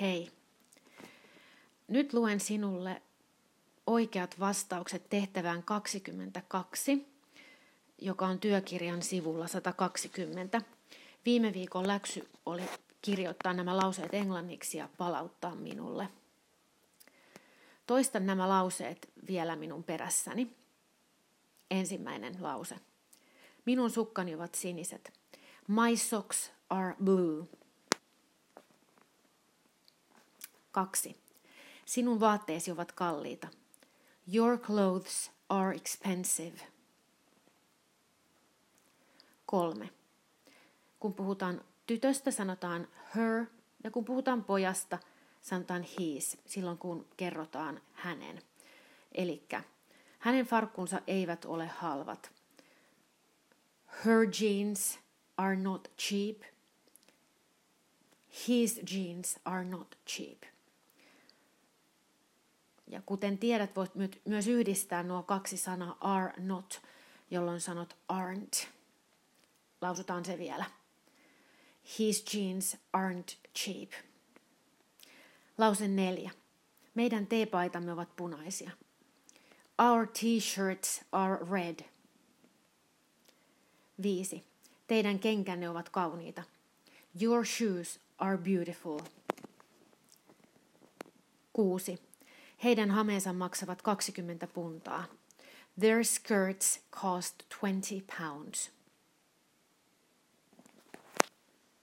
Hei, nyt luen sinulle oikeat vastaukset tehtävään 22, joka on työkirjan sivulla 120. Viime viikon läksy oli kirjoittaa nämä lauseet englanniksi ja palauttaa minulle. Toistan nämä lauseet vielä minun perässäni. Ensimmäinen lause. Minun sukkani ovat siniset. My socks are blue. 2. Sinun vaatteesi ovat kalliita. Your clothes are expensive. 3. Kun puhutaan tytöstä, sanotaan her, ja kun puhutaan pojasta, sanotaan his, silloin kun kerrotaan hänen. Elikkä hänen farkkunsa eivät ole halvat. Her jeans are not cheap. His jeans are not cheap. Ja kuten tiedät, voit myös yhdistää nuo kaksi sanaa are not, jolloin sanot aren't. Lausutaan se vielä. His jeans aren't cheap. Lause 4. Meidän teepaitamme ovat punaisia. Our t-shirts are red. 5. Teidän kenkänne ovat kauniita. Your shoes are beautiful. 6. Heidän hameensa maksavat 20 puntaa. Their skirts cost 20 pounds.